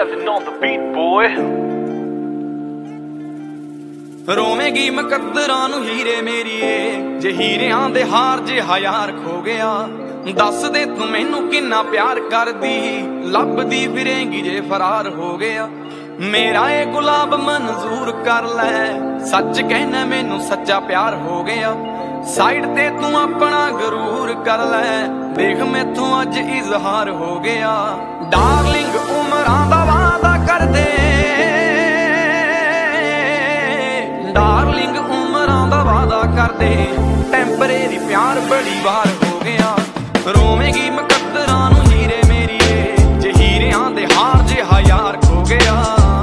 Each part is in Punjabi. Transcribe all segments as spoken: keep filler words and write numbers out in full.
Devin on the beat, boy. ਰੋਵੇਂਗੀ ਮੁਕੱਦਰਾਂ ਨੂੰ ਹੀਰੇ ਮੇਰੀਏ, ਜੇ ਹੀਰਿਆਂ ਦੇ ਹਾਰ ਜਿਹਾ ਯਾਰ ਖੋ ਗਿਆ। ਦੱਸ ਦੇ ਤੂੰ ਮੈਨੂੰ ਕਿੰਨਾ ਪਿਆਰ ਕਰਦੀ, ਲੱਭਦੀ ਫਿਰੇਂਗੀ ਜੇ ਫਰਾਰ ਹੋ ਗਿਆ। ਮੇਰਾ ਇਹ ਗੁਲਾਬ ਮਨਜ਼ੂਰ ਕਰ ਲੈ, ਸੱਚ ਕਹਿਣਾ ਮੈਨੂੰ ਸੱਚਾ ਪਿਆਰ ਹੋ ਗਿਆ। ਸਾਈਡ ਤੇ ਤੂੰ ਆਪਣਾ ਗਰੂਰ ਕਰ ਲੈ, ਦੇਖ ਮੈਥੋਂ ਅੱਜ ਇਜ਼ਹਾਰ ਹੋ ਗਿਆ। ਡਾਰਲਿੰਗ ਉਮਰਾਂ ਦਾ ਵਾਅਦਾ ਕਰਦੇ, ਡਾਰਲਿੰਗ ਉਮਰਾਂ ਦਾ ਵਾਅਦਾ ਕਰਦੇ, ਟੈਂਪਰੇਰੀ ਪਿਆਰ ਬੜੀ ਵਾਰ ਹੋ ਗਿਆ। ਰੋਵੇਂਗੀ ਮੁਕੱਦਰਾਂ ਨੂੰ ਹੀਰੇ ਮੇਰੀਏ, ਜੇ ਹੀਰਿਆਂ ਦੇ ਹਾਰ ਜਿਹਾ ਯਾਰ ਖੋ ਗਿਆ।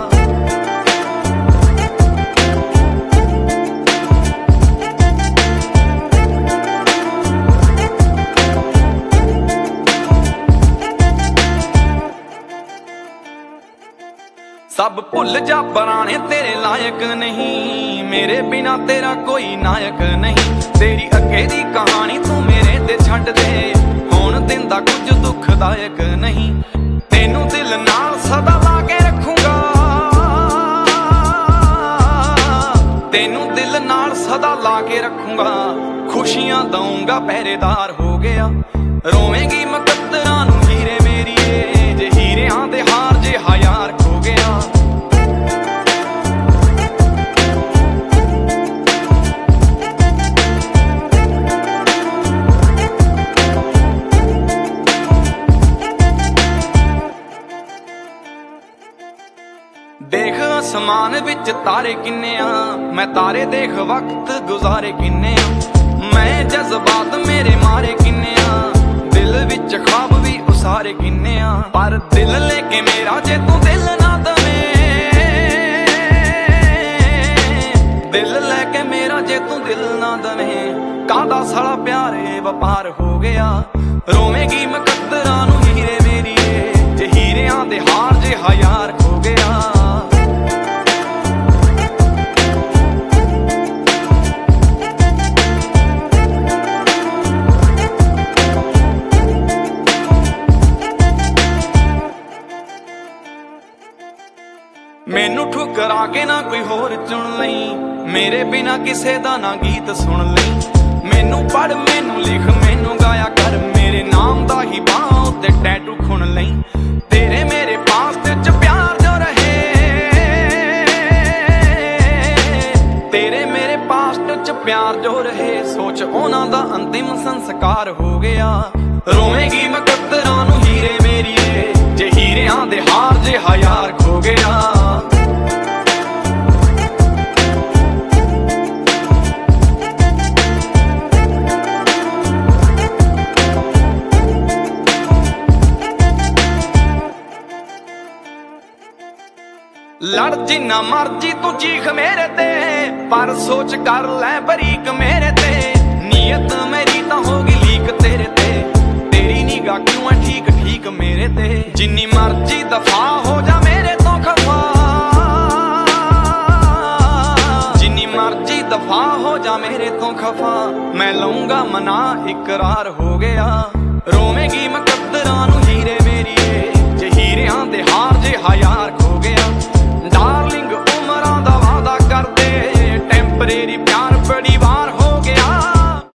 ਸਭ ਭੁੱਲ ਜਾ ਪੁਰਾਣੇ ਤੇਰੇ ਲਾਇਕ ਨਹੀਂ, ਮੇਰੇ ਬਿਨਾ ਤੇਰਾ ਕੋਈ ਨਾਇਕ ਨਹੀਂ। ਤੇਰੀ ਅੱਗੇ ਦੀ ਕਹਾਣੀ ਤੂੰ ਮੇਰੇ ਤੇ ਛੱਡ ਦੇ, ਹੁਣ ਦਿਨ ਦਾ ਕੁਝ ਦੁਖਦਾਇਕ ਨਹੀਂ। ਤੈਨੂੰ ਦਿਲ ਨਾਲ ਸਦਾ ਲਾ ਕੇ ਰੱਖੂੰਗਾ, ਤੈਨੂੰ ਦਿਲ ਨਾਲ ਸਦਾ ਲਾ ਕੇ ਰੱਖੂੰਗਾ। ਖੁਸ਼ੀਆਂ ਦਊਂਗਾ ਪਹਿਰੇਦਾਰ ਹੋ ਗਿਆ। ਰੋਵੇਂਗੀ ਮੁਕੱਦਰਾਂ ਨੂੰ ਹੀਰੇ ਮੇਰੀਏ, ਜੇ ਹੀਰਿਆਂ ਦੇ ਹਾਰ ਜਿਹਾ ਯਾਰ ਖੋ ਗਿਆ। ਦੇਖ ਅਸਮਾਨ ਵਿੱਚ ਤਾਰੇ ਕਿੰਨੇ ਆ, ਮੈਂ ਤਾਰੇ ਦੇਖ ਵਕਤ ਗੁਜ਼ਾਰੇ ਕਿੰਨੇ ਆ। ਮੈਂ ਜਜ਼ਬਾਤ ਮੇਰੇ ਮਾਰੇ ਕਿੰਨੇ ਆ, ਦਿਲ ਵਿੱਚ ਖ਼ਵਾਬ ਵੀ ਉਸਾਰੇ ਕਿੰਨੇ ਆ। ਪਰ ਦਿਲ ਲੈ ਕੇ ਮੇਰਾ ਜੇ ਤੂੰ ਦਿਲ ਨਾ ਦਵੇਂ, ਦਿਲ ਲੈ ਕੇ ਮੇਰਾ ਜੇ ਤੂੰ ਦਿਲ ਨਾ ਦਵੇਂ, ਕਾਹਦਾ ਸਾਲਾ ਪਿਆਰੇ ਵਪਾਰ ਹੋ ਗਿਆ। ਰੋਵੇਂਗੀ ਮੁਕੱਦਰਾਂ ਨੂੰ ਹੀਰੇ ਮੇਰੀਏ, ਜੇ ਹੀਰਿਆਂ ਦੇ ਹਾਰ ਜਿਹਾ ਯਾਰ ਖੋ ਗਿਆ। ਮੈਨੂੰ ਠੁਕਰਾ ਕੇ ਨਾ ਕੋਈ ਹੋਰ ਚੁਣ ਲਈ, ਮੇਰੇ ਬਿਨਾ ਕਿਸੇ ਦਾ ਨਾ ਗੀਤ ਸੁਣ ਲਈ। ਮੈਨੂੰ ਪੜ੍ਹ ਮੈਨੂੰ ਲਿਖ ਮੈਨੂੰ ਗਾਇਆ ਕਰ, ਮੇਰੇ ਨਾਮ ਦਾ ਹੀ ਬਾਹਾਂ ਉੱਤੇ ਟੈਟੂ ਖੁਣ ਲਈ। ਤੇਰੇ ਮੇਰੇ ਪਾਸਟ ਚ ਪਿਆਰ ਜੋ ਰਹੇ, ਤੇਰੇ ਮੇਰੇ ਪਾਸਟ ਚ ਪਿਆਰ ਜੋ ਰਹੇ, ਸੋਚ ਉਹਨਾਂ ਦਾ ਅੰਤਿਮ ਸੰਸਕਾਰ ਹੋ ਗਿਆ। ਰੋਵੇਂਗੀ ਮੁਕੱਦਰਾਂ ਨੂੰ ਹੀਰੇ ਮੇਰੀਏ, ਜੇ ਹੀਰਿਆਂ ਦੇ ਹਾਰ ਜਿਹਾ ਯਾਰ ਖੋ ਗਿਆ। ਲੜ ਜਿੰਨਾ ਮਰਜੀ ਤੂੰ ਚੀਖ ਮੇਰੇ ਤੇ, ਪਰ ਸੋਚ ਕਰ ਲੈ ਬਰੀਕ ਮੇਰੇ ਤੇ। ਨੀਅਤ ਮੇਰੀ ਤਾਂ ਹੋ ਗਈ ਲੀਕ ਤੇਰੇ ਤੇ, ਤੇਰੀ ਨਿਗਾਹ ਕਿਉਂ ਆ ਠੀਕ ਠੀਕ ਮੇਰੇ ਤੇ। ਜਿੰਨੀ ਮਰਜੀ ਦਫਾ ਹੋ ਜਾ ਮੇਰੇ ਤੋਂ ਖਫਾ, ਜਿੰਨੀ ਮਰਜੀ ਦਫਾ ਹੋ ਜਾ ਮੇਰੇ ਤੋਂ ਖਫਾ, ਮੈਂ ਲਊਂਗਾ ਮਨਾ ਇਕਰਾਰ ਹੋ ਗਿਆ। ਰੋਵੇਂਗੀ ਮੁਕੱਦਰਾਂ ਨੂੰ ਹੀਰੇ ਮੇਰੀਏ, ਜੇ ਹੀਰਿਆਂ ਦੇ ਹਾਰ ਜਿਹਾ ਯਾਰ